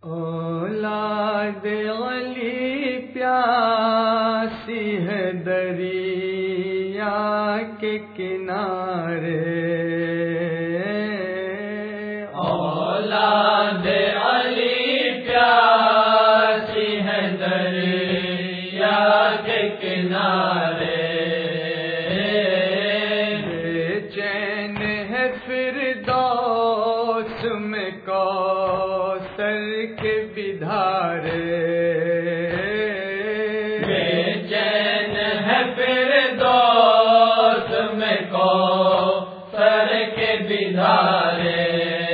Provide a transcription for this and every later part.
اولاد علی پیاسی ہے دریا کے کنارے، اولاد علی پیاسی ہے دریا کے کنارے، بے چین ہے فردوس میں کوثر کے بدھارے، بے چین ہے فردوس میں کوثر کے بدھارے،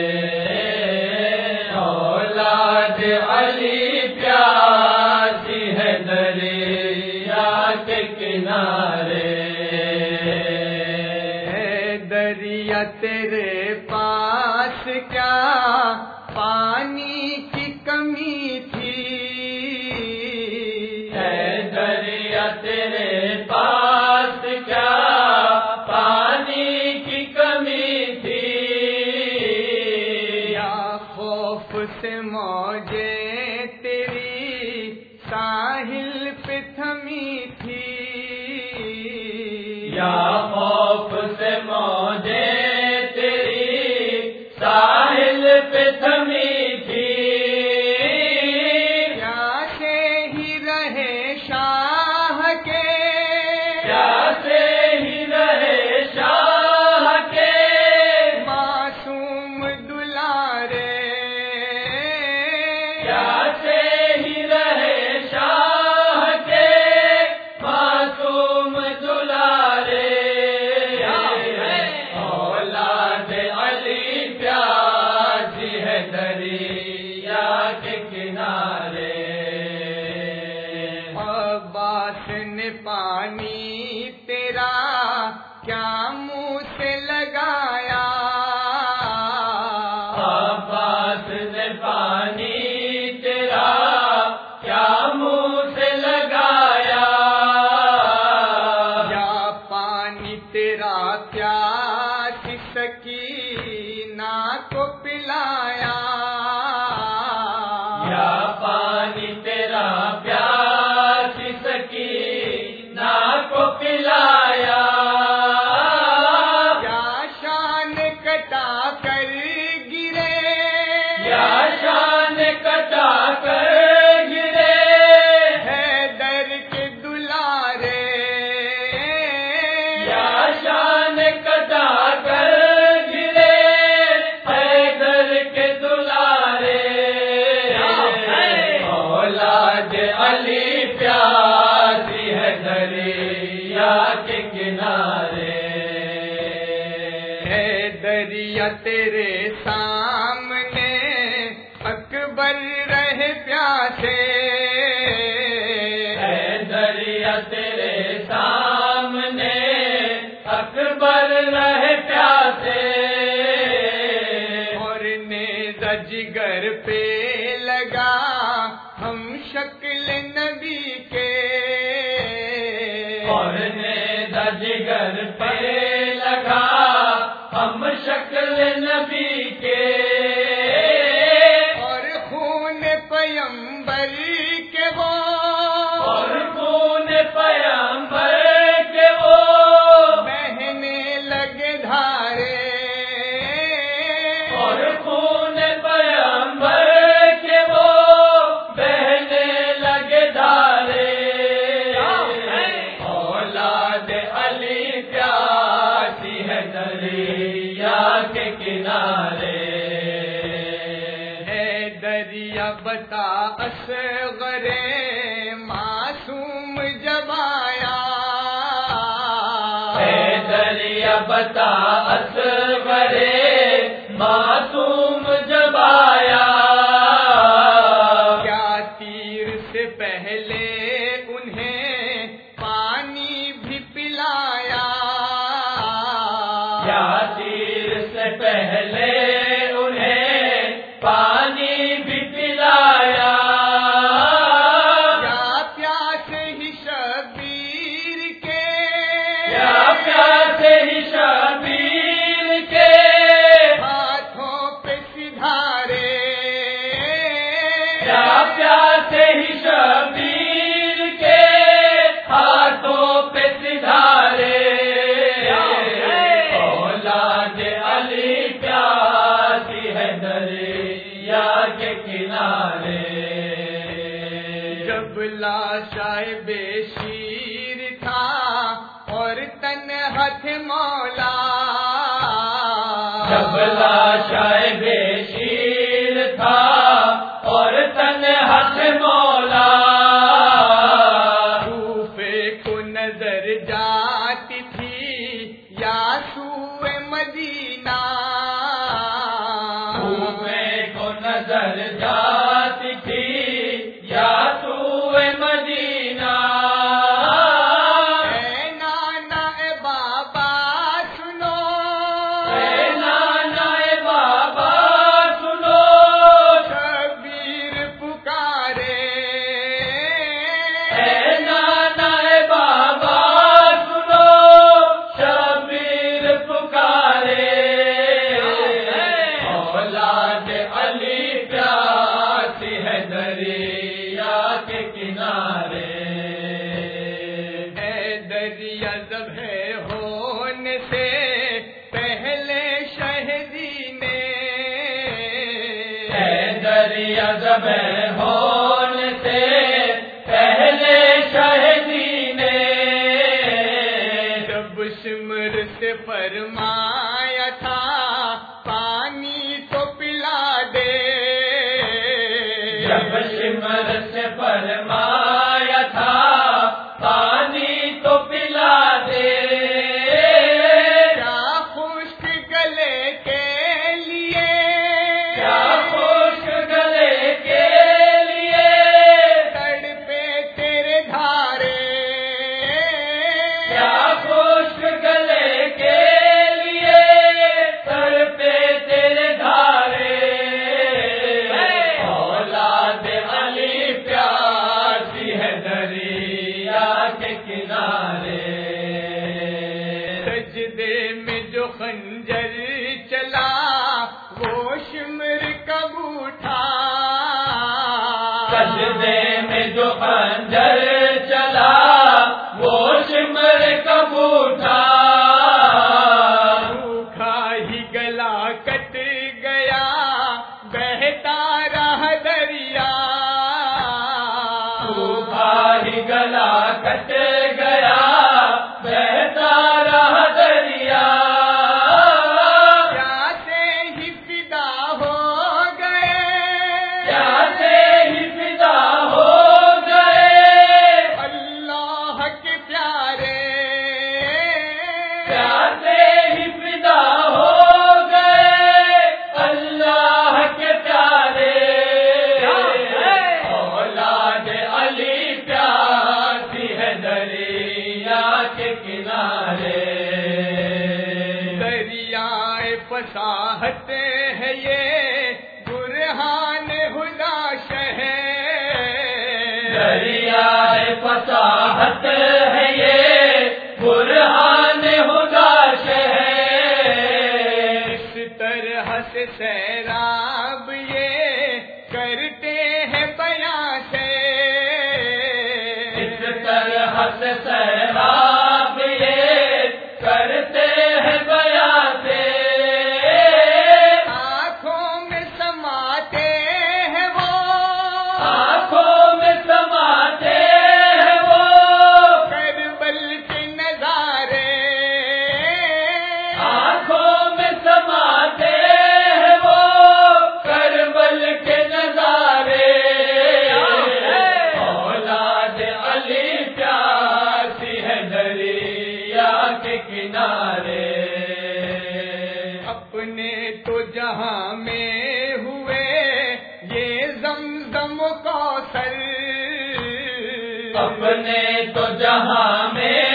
اولاد علی پیاسی ہے دریا کے کنارے، دریا تیرے پاس کیا پانی کی کمی تھی، اے دریا تیرے پاس کیا پانی کی کمی تھی، یا خوف سے موجیں تیری ساحل پہ تھمی تھی، یا خوف سے موجیں تیری ساحل پہ تھمی تھی، پیاسے ہی رہے شاہ کے، پیاسے ہی رہے شاہ کے معصوم دلارے، پیاسے ہی رہے شاہ کے معصوم دلارے، اولاد علی پیاسی ہے دریا کے کنارے، عباس نے پانی تیرا کیا منہ سے لگایا، عباس نے پانی تیرا کیا منہ سے لگایا، یا پانی تیرا پیاسی سکینہ کو پلایا، یا پانی تیرا پیاسی سکینہ کو پلایا، یا شان کٹا کر گرے، یا شان کٹا کر گرے، حیدر کے دلارے، یا شان کٹا کر گرے، حیدر کے دلارے، اولاد علی پیاسی ہے دریا کے کنارے، ہے دریا تیرے سامنے اکبر رہے پیاسے، اے دریا تیرے سامنے اکبر رہے پیاسے، اور نیزہ جگر پہ لگا ہم شکل نبی کے، اور نیزہ جگر پہ لگا ہم شکل نبی کے، اور خون پیمبر کے وہ، اور خون پیغمبر کے وہ بہنے لگے دھارے، اور خون پیغمبر کے وہ بہنے لگے دھارے، اولاد علی پیاسی ہے دریا کے کنارے، ہے دریا بتا اصغر معصوم جب آیا، اے دریا بتا اصغر معصوم جب آیا، کیا تیر سے پہلے انہیں پانی بھی پلایا، کیا تیر سے پہلے انہیں پانی بھی پلایا، کیا پیاس ہی شبیر کے، کیا پیاسے ہی شبیر کے ہاتھوں پہ سدھارے، کیا پیاسے ہی شبیر کے ہاتھوں پہ سدھارے، اولاد علی پیاسی ہے دریا کے کنارے، جب لاشائے بے شیر تھا اور تنہا تھے مولا، جب لاشائے بے شیر تھا اور تنہا تھے مولا، کوفے کو نظر جاتی تھی یا سوئے مدینہ، کوفے کو نظر جاتی تھی یا سوئے مدینہ، اے نانا اے بابا سنو، اے نانا اے بابا سنو، شبیر پکارے، اے نانا اے بابا سنو، شبیر پکارے، اولاد علی پیاسی ہے دریا کے کنارے، اے دریا ذبح ہونے سے پہلے شہدی نے، اے دریا ذبح ہونے سے پہلے شہدی نے، جب سمر سے فرمایا تھا پانی تو پلا دے، جب شمر سے فرمایا تھا پانی تو پلا دے، کیا خشک گلے کے لیے، کیا خشک گلے کے لیے تڑپے تیرے دھارے، کیا خشک گلے کے لیے تڑپے تیرے دھارے، اولاد علی پیاسی ہے دریا کے کنارے، سجدے میں جو خنجر چلا وہ شمر کب اٹھا، سجدے میں جو خنجر چلا وہ شمر کب اٹھا، سوکھا ہی گلا کٹ گیا بہتا رہا دریا، سوکھا ہی گلا کٹ گیا بہتا رہا دریا، پیاسے ہی فدا ہو گئے، پیاسے ہی فدا ہو گئے، اللہ کے پیارے، پیاسے ہی فدا ہو گئے، اللہ کے پیارے، اولاد علی پیاسی ہے دریا کے کنارے، دریائے فصاحت ہے یہ برہان ہدا شہر، دریائے فصاحت ہے یہ برہان ہدا شہر، اس طرح سے سیراب یہ کرتے ہیں بیاں سے، اس طرح سے سیراب یہ کرتے ہیں بیاں سے، آنکھوں میں سماتے ہیں وہ، آنکھوں میں سماتے ہیں وہ، کربل کے نظارے، آنکھوں میں سماتے ہیں وہ، کربل کے نظارے، اولاد علی پیاسی ہے دریا کے کنارے، اپنے تو جہاں میں ہوئے یہ زمزم کوثر، اپنے تو جہاں میں